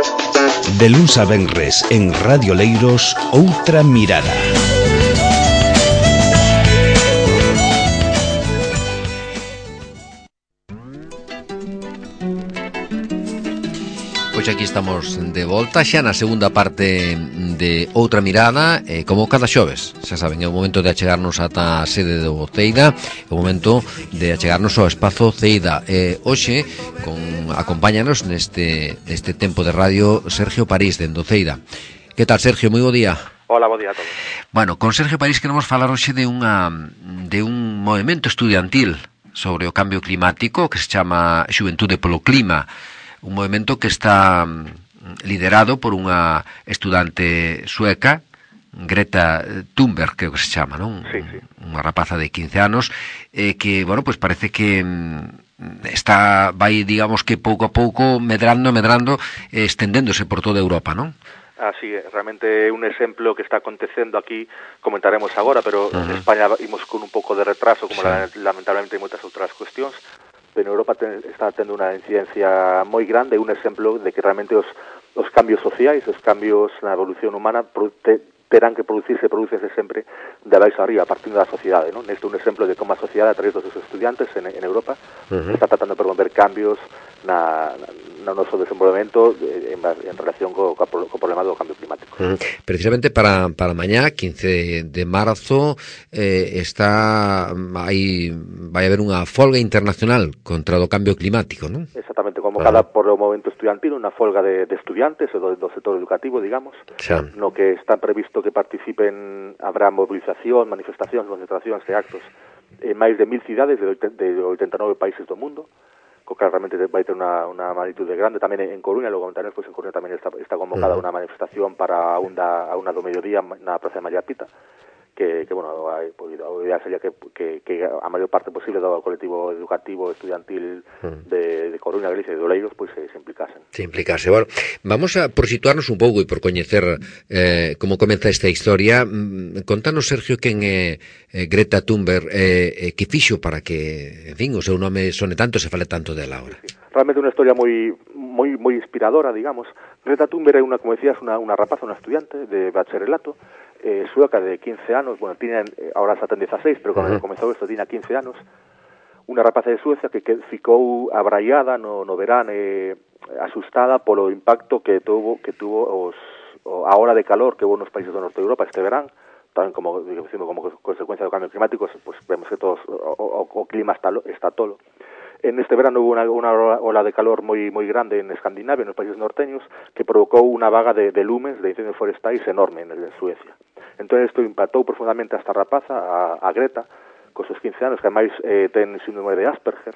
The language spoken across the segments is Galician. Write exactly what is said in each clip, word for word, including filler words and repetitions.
De luns a venres en Radio Leiros, Outra Mirada. Pois aquí estamos de volta xa na segunda parte de Outra Mirada, eh, como cada xoves. Xa saben, é o momento de achegarnos ata a sede do Ceida, é o momento de achegarnos ao espazo Ceida. Eh, hoxe, con, acompáñanos neste, neste tempo de radio Sergio París, dende o Ceida. Que tal, Sergio? Moi bo día. Hola, bo día a todos. Bueno, con Sergio París queremos falar hoxe de unha de un movimento estudiantil sobre o cambio climático que se chama Xuventude polo Clima. Un movimento que está liderado por unha estudante sueca, Greta Thunberg, que é o que se chama, non? Sí, sí. Unha rapaza de quince anos, eh, que, bueno, pues parece que está, vai, digamos que pouco a pouco medrando, medrando, eh, estendéndose por toda Europa, non? Así é, realmente é un exemplo que está acontecendo aquí, comentaremos agora, pero uh-huh. en España imos con un pouco de retraso, como sí. lamentablemente hai moitas outras cuestións, pero en Europa ten, está tendo unha incidencia moi grande, un exemplo de que realmente os, os cambios sociais, os cambios na evolución humana te, terán que producirse, producirse sempre de abaixo arriba, partindo da sociedade, non? Neste un exemplo de como a sociedade, a través dos seus estudiantes en, en Europa, uh-huh. está tratando de promover cambios na, na, no noso desenvolvemento en, en relación co, co, co problema do cambio climático. Uh-huh. Precisamente para, para mañá, quince de marzo, eh, está aí vai haber unha folga internacional contra o cambio climático, non? Exactamente, convocada uh-huh. por o movimento estudiantil, unha folga de, de estudiantes do, do sector educativo, digamos, xa. No que está previsto que participen, habrá movilización, manifestacións, concentracións e actos en máis de mil cidades de, de oitenta e nove países do mundo, co que realmente vai ter unha, unha magnitude grande. Tamén en Coruña, logo comentaremos, pois en Coruña tamén está, está convocada uh-huh. unha manifestación para a unha, a unha do mediodía na Praza de María Pita, que, que bueno, a idea sería que, que, que a maior parte posible do colectivo educativo estudiantil de, de Coruña, Galicia e de Oleiros pois pues, se, se implicasen. Se implicase. Bueno, vamos a por situarnos un pouco e por coñecer eh, como comeza esta historia. Contanos, Sergio, quen é eh, Greta Thunberg, eh, eh, que fixo para que, en fin, o seu nome sone tanto, se fale tanto dela agora. Sí, sí. Realmente unha historia moi moi moi inspiradora, digamos. Greta Thunberg é unha, como decías, unha, unha rapaza, unha estudiante de bacharelato, eh, sueca de quince anos, bueno, tiña, ahora xa ten dieciséis, pero cando uh-huh. comezou isto tiña quince anos, unha rapaza de Suecia que, que ficou abraiada no, no verán, eh, asustada polo impacto que tuvo que tuvo os, o, a hora de calor que hubo nos países do norte de Europa este verán, tamén como, dicindo, como consecuencia do cambio climático, pues vemos que todos o, o, o clima está, está tolo. En este verano hubo una, una ola de calor moi moi grande en Escandinavia, nos países norteños, que provocou unha vaga de, de lumens, de incendios forestais enorme en, en Suecia. Entón, isto impactou profundamente a esta rapaza, a, a Greta, cos seus quince anos, que ademais eh, ten síndrome de Asperger.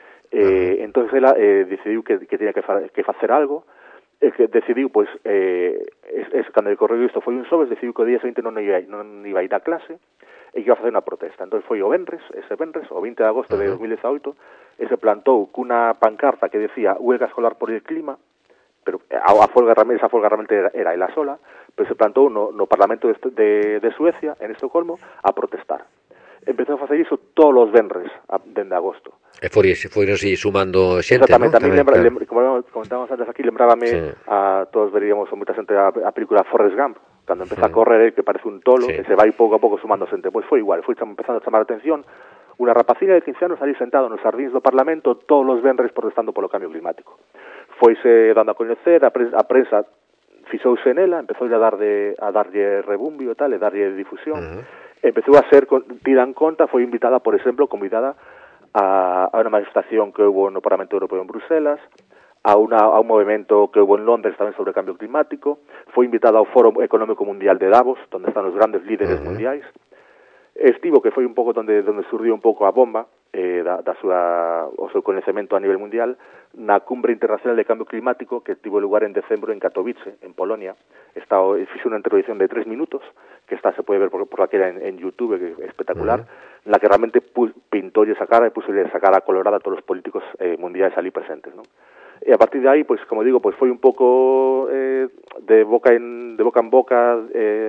Eh, uh-huh. Entón, ela eh, decidiu que, que tiña que, fa, que facer algo, e que decidiu, pois, eh, es, es, cando le correu isto foi un xoves, decidiu que o día seguinte non iba, non iba a ir a clase, e que iba a facer unha protesta. Entón, foi o venres, ese venres, o vinte de agosto uh-huh. de dos mil dezaoito, e se plantou cunha pancarta que decía huelga escolar por el clima, pero a, a folga, esa folga realmente era, era ela sola, pero se plantou no, no Parlamento de, de, de Suecia, en Estocolmo, a protestar. Empezou a facer iso todos os venres, a, dende agosto. E foi, foi así sumando xente, exactamente, ¿no? Tamén, lembra, claro. lembra, como comentábamos antes aquí, lembrábame sí. a todos veríamos a moita xente a, a película Forrest Gump, cando empeza sí. a correr, que parece un tolo, sí. e se vai pouco a pouco sumando xente. Pois foi igual, foi empezando a chamar a atención unha rapacina de quince anos ali sentado nos xardíns do Parlamento todos os venres protestando polo cambio climático. Foise dando a coñecer, a, prensa, a prensa fixouse nela, empezou a darlle a darlle rebumbio e tal, e darlle difusión. Uh-huh. Empezou a ser tida en conta, foi invitada, por exemplo, convidada a, a unha manifestación que houve no Parlamento Europeo en Bruselas, a, una, a un movimento que houve en Londres tamén sobre cambio climático, foi invitada ao Foro Económico Mundial de Davos, onde están os grandes líderes uh-huh. mundiais. Estivo, que foi un pouco onde, onde surdiu un pouco a bomba eh, da, da súa, o seu coñecemento a nivel mundial, na Cumbre Internacional de Cambio Climático que tivo lugar en decembro en Katowice, en Polonia. Está, fixe unha introducción de tres minutos, que está se pode ver por, por la que era en, en YouTube, que é espectacular, uh-huh. na que realmente pu, pintou esa cara e puso esa cara colorada a todos os políticos eh, mundiais ali presentes, non? E a partir de aí, pois, como digo, pois foi un pouco eh, de boca en de boca en boca, eh,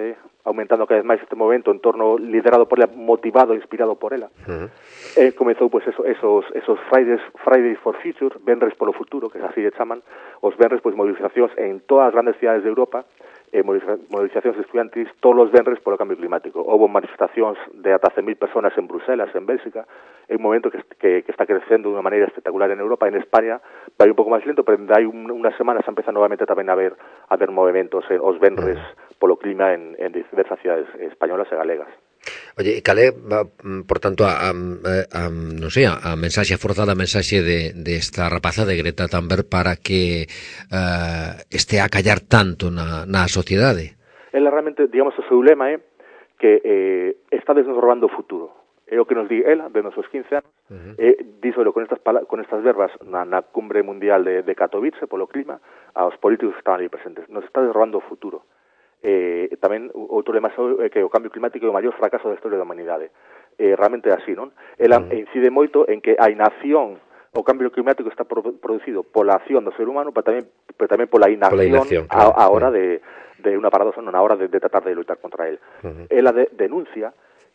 aumentando cada vez máis este movimento en torno liderado por ela, motivado, inspirado por ela. Uh-huh. Eh, comezou pois eso, esos esos Fridays Fridays for Future, venres polo futuro, que así lle chaman, os venres pois movilizacións en todas as grandes cidades de Europa, eh, movilizacións estudiantis todos os venres polo cambio climático. Houve manifestacións de ata cen mil personas en Bruselas, en Bélxica. É un movimento que, que, que está crecendo de unha maneira espectacular en Europa. En España vai un pouco máis lento, pero hai un, unhas semanas empeza novamente tamén a haber a haber movimentos eh, os venres uh-huh. polo clima en, en diversas cidades españolas e galegas. Oye, calé, por tanto, a, a, a, non sei, a mensaxe forzada, a mensaxe de, de esta rapaza de Greta Thunberg para que uh, este a callar tanto na, na sociedade? Ela realmente, digamos, o seu lema é que eh, estades nos robando o futuro. É o que nos di ela, de nosos quince anos, uh-huh. e dísolo con estas, con estas verbas na, na cumbre mundial de, de Katowice, polo clima, aos políticos que estaban ali presentes. Nos estades robando o futuro. Eh, tamén outro lema é que o cambio climático é o maior fracaso da historia da humanidade. Eh, realmente é así, non? Ela uh-huh. incide moito en que a inacción, o cambio climático está pro, producido pola acción do ser humano, pero tamén, pero tamén pola inacción, pola inacción claro. a, a hora uh-huh. de, de una paradoxa, non a hora de, de tratar de lutar contra él. Uh-huh. Ela de, denuncia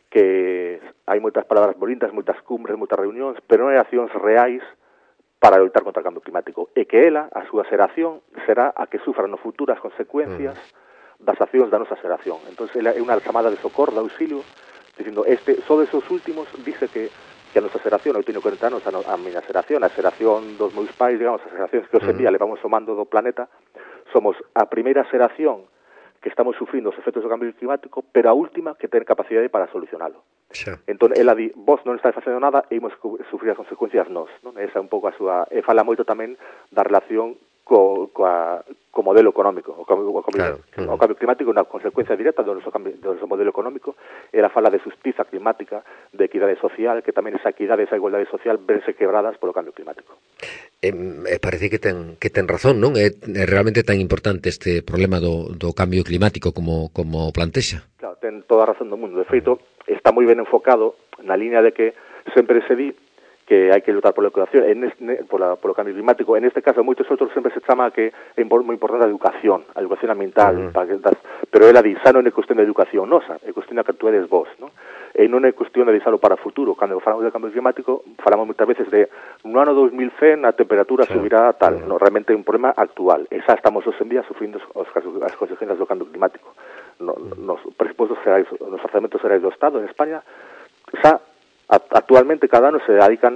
que hai moitas palabras bonitas, moitas cumbres, moitas reunións, pero non hai accións reais para lutar contra o cambio climático. E que ela, a súa xeración, será a que sufra no futuro as consecuencias uh-huh. das accións da nosa xeración. Entón, ela é unha chamada de socorro, de auxilio, dicindo, este, só desos últimos, dice que, que a nosa xeración, eu teño corenta anos, a, no, a miña xeración, a xeración dos meus pais, digamos, as xeracións que hoxe en día levamos o mando do planeta, somos a primeira xeración que estamos sufrindo os efectos do cambio climático, pero a última que ten capacidade para solucionalo. Sí. Entón, ela di, vos non estáis facendo nada e imos sufrir as consecuencias nós. Non? Esa é un pouco a súa... E fala moito tamén da relación co, coa, co modelo económico. O cambio, o cambio, claro. o cambio climático é unha consecuencia directa do noso, cambio, do noso modelo económico. Ela fala de justiza climática, de equidade social, que tamén esa equidade, esa igualdade social vense quebradas polo cambio climático. Eh, parece que ten, que ten razón, non? É, é realmente tan importante este problema do, do cambio climático como, como plantexa. Claro, ten toda a razón do mundo. De feito, está moi ben enfocado na línea de que sempre se di que hai que lutar pola educación, en este, pola, polo cambio climático. En este caso, moitos outros sempre se chama que é moi importante a educación, a educación ambiental, uh-huh. para que das, pero ela di, xa non é cuestión de educación nosa, é cuestión de que tú eres vos, non? E non é cuestión de deixalo para o futuro. Cando falamos de cambio climático, falamos moitas veces de no ano dos mil cen a temperatura sí. subirá tal, uh-huh. no, realmente é un problema actual. E xa estamos hoxe en día sufrindo os, as consecuencias do cambio climático. No, uh-huh. Nos presupostos xerais, nos orzamentos xerais do Estado en España, xa actualmente cada ano se dedican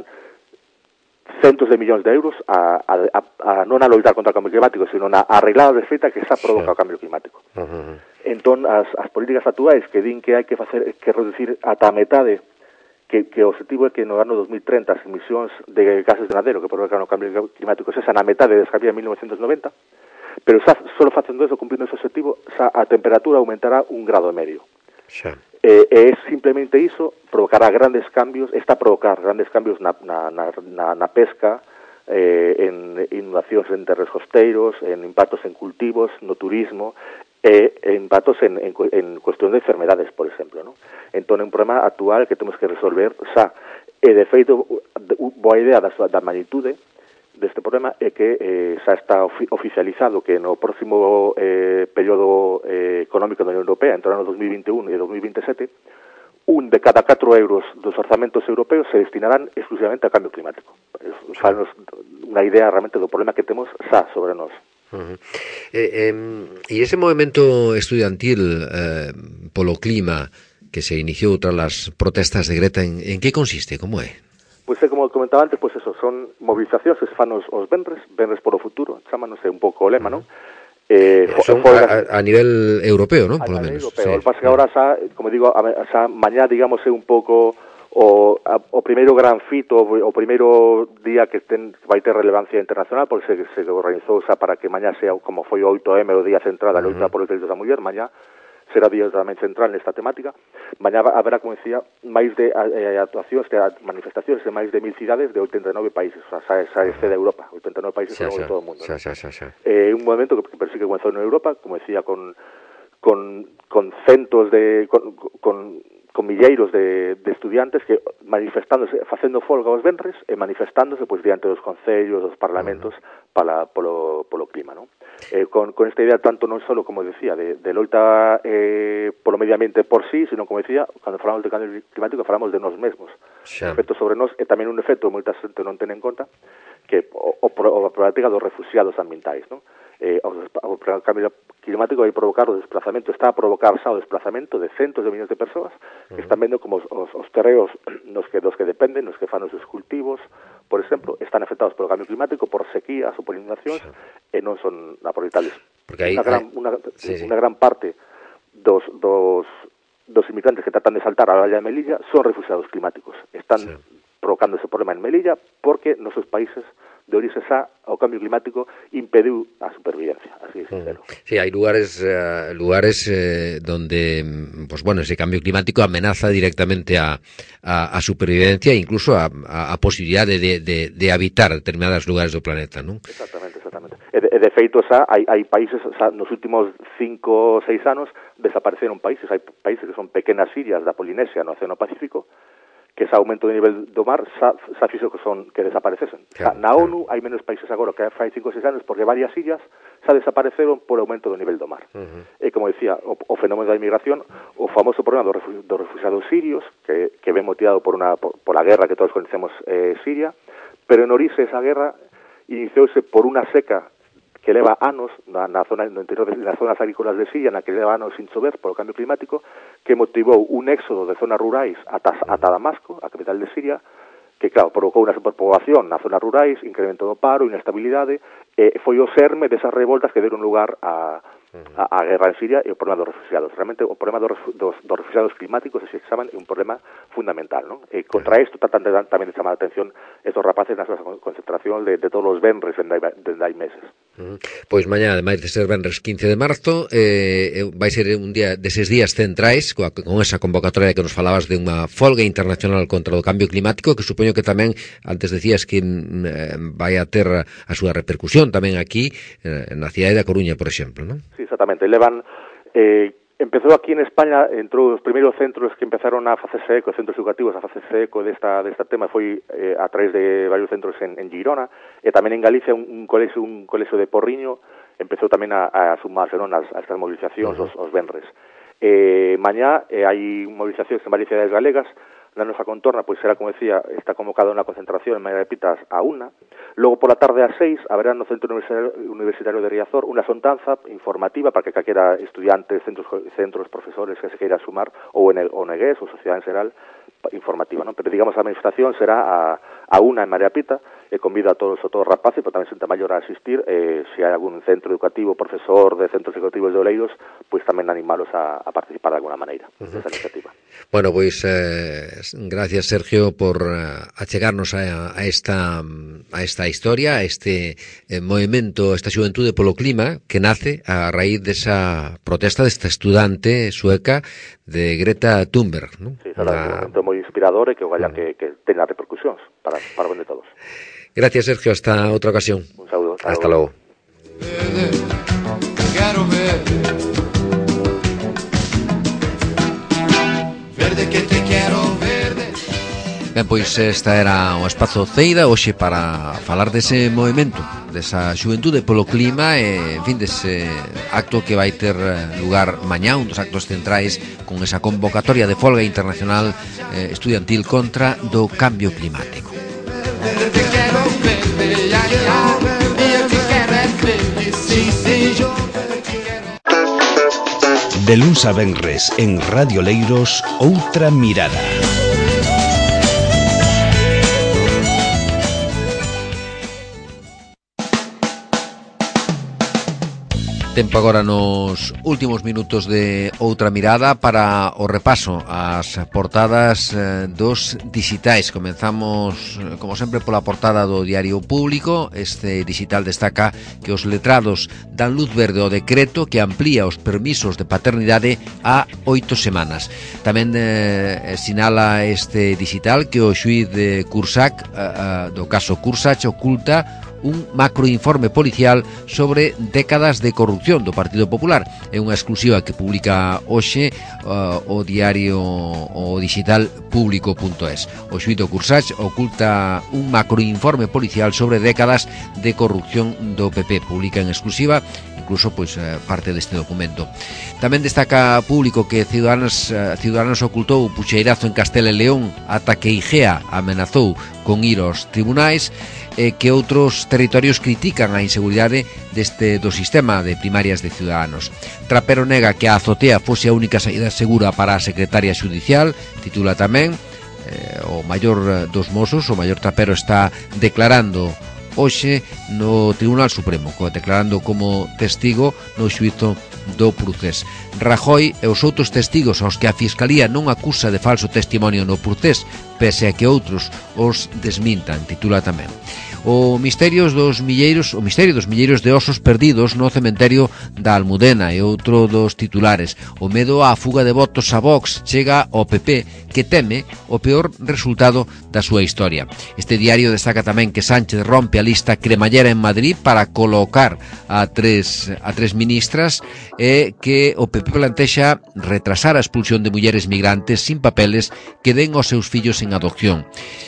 centos de millóns de euros a, a, a, a non a loitar contra o cambio climático, sino a arreglar a desfeita que xa provoca o cambio climático. Uh-huh. Entón, as, as políticas actuais que din que hai que facer que reducir ata a metade, que, que o objetivo é que no ano dos mil treinta as emisións de gases de invernadero que provocan o cambio climático sexan a metade das que había en mil novecientos noventa, pero xa solo facendo eso, cumplindo ese objetivo, xa a temperatura aumentará un grado e medio. Xa. E eh, é simplemente iso, provocará grandes cambios, está a provocar grandes cambios na, na, na, na, na pesca, eh, en inundacións en terreos costeiros, en impactos en cultivos, no turismo, e eh, impactos en, en, en cuestión de enfermedades, por exemplo, ¿no? Entón é un problema actual que temos que resolver xa. E, de feito, boa idea da, da magnitude deste problema é que eh, xa está ofi oficializado que no próximo eh, período eh, económico da Unión Europea, entre o ano dos mil vinte e un e dos mil vinte e sete, un de cada catro euros dos orzamentos europeos se destinarán exclusivamente ao cambio climático. Fanos unha idea realmente do problema que temos xa sobre nós. Uh-huh. eh, eh, e ese movimento estudiantil eh, polo clima que se iniciou tras as protestas de Greta, en, en que consiste? Como é? Pois é, como comentaba antes, pois eso, son movilizacións que se fan os, os venres, venres polo futuro, chamándose un pouco o lema, non? Eh, son a, a nivel europeo, non? Por lo menos. Europeo. Sí. O que pasa que agora xa, como digo, a, xa mañá, digamos, é un pouco o, a, o primeiro gran fito, o, o primeiro día que ten, vai ter relevancia internacional, porque se, se organizou xa para que mañá sea, como foi o oito eme, o día central da loita uh-huh. por os dereitos da muller, mañá será día tamén central nesta temática. Mañá haberá, como decía, máis de eh, actuacións, de manifestacións de máis de mil cidades de oitenta e nove países, o sea, xa, xa excede a Europa, oitenta e nove países en todo o mundo. Xa, xa, xa, xa. É eh, un movimento que, que sí que comenzou en Europa, como decía, con con, con centos de con, con con milleiros de, de estudiantes que manifestándose, facendo folga os venres e manifestándose pois diante dos concellos, dos parlamentos para polo polo clima, non? Eh, con, con esta idea tanto non só, como decía, de, de loita eh, polo medio ambiente por sí, sino, como decía, cando falamos de cambio climático falamos de nós mesmos. O efecto sobre nós é tamén un efecto que moita xente non ten en conta, que o, o, o a problemática dos refugiados ambientais, non? Eh, o, o cambio climático vai provocar o desplazamento, está a provocar xa o desplazamento de centos de millóns de persoas que están vendo como os, os, os terreos nos que, dos que dependen, nos que fan os seus cultivos, por exemplo, están afectados polo cambio climático, por sequías ou por inundacións, sí. E non son aproveitables. Porque hai, una, gran, hai... Una, sí, sí. una gran parte dos, dos, dos inmigrantes que tratan de saltar a la valla de Melilla son refugiados climáticos. Están sí. provocando ese problema en Melilla porque nos seus países de orixe xa o cambio climático impediu a supervivencia, así de sincero. Sí, hai lugares uh, lugares eh, donde, pues bueno, ese cambio climático amenaza directamente a, a, a supervivencia e incluso a, a, a posibilidade de, de, de habitar determinados lugares do planeta, non? Exactamente, exactamente. E de, de feito, xa, hai, hai países, xa, nos últimos cinco ou seis anos desapareceron países, hai países que son pequenas illas da Polinesia no Océano Pacífico, que ese aumento de nivel do mar xa, xa fixo que son que desaparecesen. Claro, na ONU claro. Hai menos países agora que fai cinco ou seis anos porque varias illas xa desapareceron por aumento do nivel do mar. Uh-huh. E como decía, o, o fenómeno da inmigración, o famoso problema dos refugiados, dos refugiados sirios, que, que ven motivado por, una, por, por la guerra que todos conocemos eh, Siria, pero en orixe esa guerra iniciouse por unha seca que leva anos na, na zona no interior de, nas zonas agrícolas de Siria, na que leva anos sin chover polo cambio climático, que motivou un éxodo de zonas rurais ata, ata Damasco, a capital de Siria, que, claro, provocou unha superpoboación nas zonas rurais, incremento do paro, inestabilidade, e foi o xerme desas revoltas que deron lugar a, a, a guerra en Siria e o problema dos refugiados. Realmente, o problema dos, dos, dos refugiados climáticos, se chaman, é un problema fundamental, non? E contra isto tratan de, tamén de chamar a atención estos rapaces na súa concentración de, de todos os venres dende hai meses. Uh-huh. Pois mañá, ademais de ser venres quince de marzo, eh, vai ser un día deses días centrais coa, con esa convocatoria que nos falabas de unha folga internacional contra o cambio climático, que supoño que tamén, antes decías que eh, vai a ter a súa repercusión tamén aquí eh, na cidade da Coruña, por exemplo, non? Sí, exactamente. Levan eh, empezou aquí en España, entrou os primeiros centros que empezaron a facerse eco, centros educativos a facerse eco desta, desta tema, foi eh, a través de varios centros en, en Girona, e tamén en Galicia un, un colexo un colexo de Porriño empezou tamén a, a sumarse, non, as, a estas movilizacións, uh-huh. os, os venres. Eh, mañá eh, hai movilizacións en varias cidades galegas. Na nosa contorna, pois será, como decía, está convocada unha concentración en María de Pitas a una. Logo, pola tarde ás seis, haberá no Centro Universitario de Riazor unha xuntanza informativa para que calquera estudiante, centros, centros, profesores que se queira sumar, ou en el O N G, ou sociedade en xeral, informativa, non? Pero, digamos, a manifestación será a, a una en María Pita, e convida a todos a todos os rapaces, pero tamén xente maior a asistir, eh, se hai algún centro educativo, profesor de centros educativos de Oleiros, pois tamén animalos a, a participar de alguna maneira uh-huh. desa iniciativa. Bueno, pois eh, gracias, Sergio, por uh, achegarnos a, a esta a esta historia, a este eh, movimento, esta xuventude polo clima que nace a raíz desa protesta desta estudante sueca de Greta Thunberg, ¿no? Sí, será un momento moi inspirador e que o gallan que, que tenga repercusións para, para ben de todos. Gracias, Sergio. Hasta otra ocasión. Un saludo. Hasta, hasta luego. Quero ver. Verde que te quero verde. Ben, pois esta era o Espazo Ceida hoxe para falar dese movimento, desa xuventude polo clima e, en fin, dese acto que vai ter lugar mañá, un dos actos centrais con esa convocatoria de folga internacional eh, estudiantil contra do cambio climático. De luns a venres en Radio Leiros, Outra Mirada. Tempo agora nos últimos minutos de Outra Mirada para o repaso ás portadas eh, dos digitais. Comenzamos, como sempre, pola portada do Diario Público. Este digital destaca que os letrados dan luz verde ao decreto que amplía os permisos de paternidade a oito semanas. Tamén eh, sinala este digital que o xuíz de Cursac, eh, do caso Cursac, oculta un macroinforme policial sobre décadas de corrupción do Partido Popular. É unha exclusiva que publica hoxe uh, o diario o digital público punto es. O xuíz do Cursach oculta un macroinforme policial sobre décadas de corrupción do P P. Publica en exclusiva incluso pois parte deste documento. Tamén destaca público que Ciudadanos, Ciudadanos ocultou o puxeirazo en Castela e León ata que Igea amenazou con ir aos tribunais, e que outros territorios critican a inseguridade deste do sistema de primarias de Ciudadanos. Trapero nega que a azotea fose a única saída segura para a secretaria xudicial, titula tamén. Eh, o maior dos Mossos, o maior Trapero, está declarando hoxe no Tribunal Supremo, declarando como testigo no xuízo do Procés. Rajoy e os outros testigos aos que a Fiscalía non acusa de falso testimonio no Procés, pese a que outros os desmintan, titula tamén. O misterios dos milleiros, o misterio dos milleiros de osos perdidos no cementerio da Almudena e outro dos titulares. O medo á fuga de votos a Vox chega ao P P, que teme o peor resultado da súa historia. Este diario destaca tamén que Sánchez rompe a lista cremallera en Madrid para colocar a tres a tres ministras, e que o P P plantexa retrasar a expulsión de mulleres migrantes sin papeles que den aos seus fillos en adopción.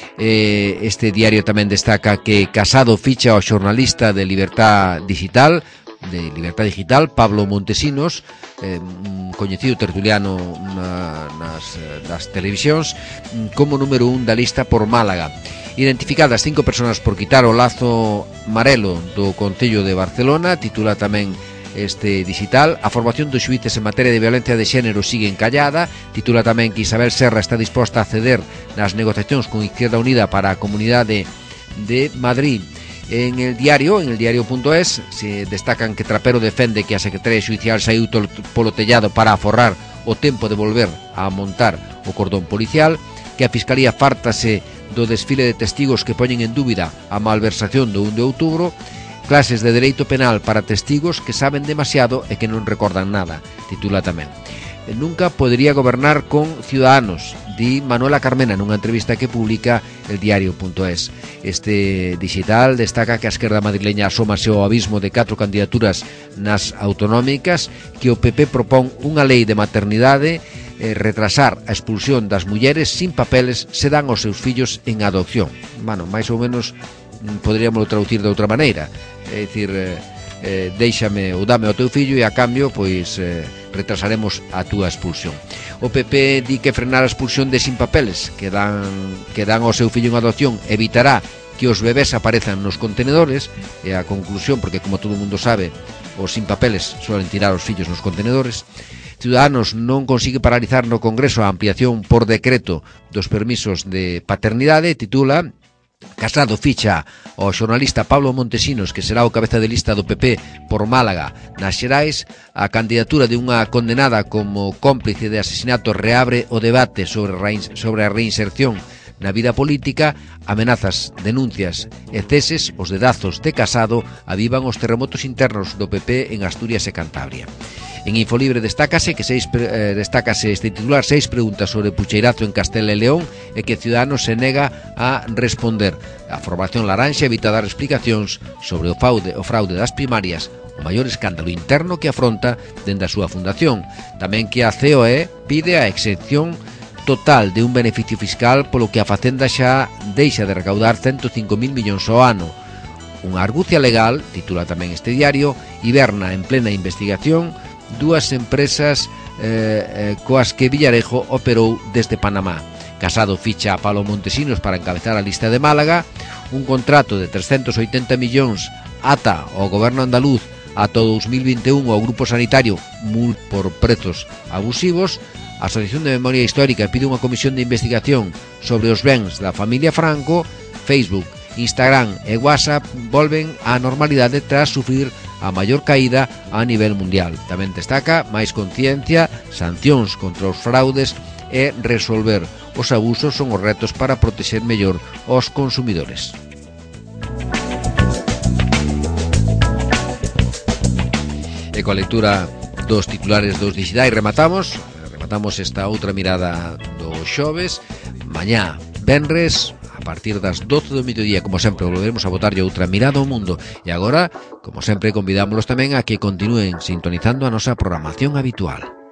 Eh, este diario tamén destaca que Casado ficha ao xornalista de Libertad Digital de Libertad Digital, Pablo Montesinos, eh, un coñecido tertuliano na, nas, nas televisións, como número un da lista por Málaga. Identificadas cinco personas por quitar o lazo amarelo do Concello de Barcelona, titula tamén este digital. A formación dos xuíces en materia de violencia de xénero sigue encallada, titula tamén que Isabel Serra está disposta a ceder nas negociacións con Izquierda Unida para a Comunidade de Madrid. En el diario, en el diario punto es, se destacan que Trapero defende que a Secretaría Xudicial saiu polo tellado para aforrar o tempo de volver a montar o cordón policial, que a Fiscalía fártase do desfile de testigos que poñen en dúbida a malversación do un de outubro, clases de dereito penal para testigos que saben demasiado e que non recordan nada, titula tamén. Nunca podería gobernar con Ciudadanos, di Manuela Carmena nunha entrevista que publica el diario punto es. Este digital destaca que a esquerda madrileña asómase ao abismo de catro candidaturas nas autonómicas, que o P P propón unha lei de maternidade, eh, retrasar a expulsión das mulleres sin papeles se dan aos seus fillos en adopción. Bueno, máis ou menos poderíamos traducir de outra maneira, é dicir, eh, eh, déixame ou dame o teu fillo e a cambio pois eh, retrasaremos a túa expulsión. O P P di que frenar a expulsión de sin papeles que dan, que dan ao seu fillo en adopción evitará que os bebés aparezan nos contenedores, e a conclusión, porque como todo o mundo sabe, os sin papeles suelen tirar os fillos nos contenedores. Ciudadanos non consigue paralizar no Congreso a ampliación por decreto dos permisos de paternidade, titula. Casado ficha ao xornalista Pablo Montesinos, que será o cabeza de lista do P P por Málaga nas Xerais. A candidatura de unha condenada como cómplice de asesinato reabre o debate sobre, sobre a reinserción na vida política. Amenazas, denuncias e ceses, os dedazos de Casado avivan os terremotos internos do P P en Asturias e Cantabria. En Infolibre destácase que seis, eh, destácase este titular seis preguntas sobre pucheirazo en Castela e León e que Ciudadanos se nega a responder. A formación laranxa evita dar explicacións sobre o fraude, o fraude das primarias, o maior escándalo interno que afronta dende a súa fundación. Tamén que a C O E pide a exención total de un beneficio fiscal polo que a Facenda xa deixa de recaudar ciento cinco mil millóns ao ano. Unha argucia legal, titula tamén este diario, hiberna en plena investigación dúas empresas eh, eh, coas que Villarejo operou desde Panamá. Casado ficha a Pablo Montesinos para encabezar a lista de Málaga, un contrato de trescentos oitenta millóns ata ao goberno andaluz ata o dos mil vinte e un ao grupo sanitario mul por prezos abusivos. A Asociación de Memoria Histórica pide unha comisión de investigación sobre os bens da familia Franco. Facebook, Instagram e WhatsApp volven á normalidade tras sufrir a maior caída a nivel mundial. Tamén destaca máis conciencia, sancións contra os fraudes e resolver os abusos son os retos para protexer mellor os consumidores. E coa lectura dos titulares dos digitais rematamos, rematamos esta outra mirada do xoves. Mañá, venres, a partir das doce do mediodía, como sempre, volveremos a botarlle outra mirada ao mundo. E agora, como sempre, convidámoslos tamén a que continúen sintonizando a nosa programación habitual.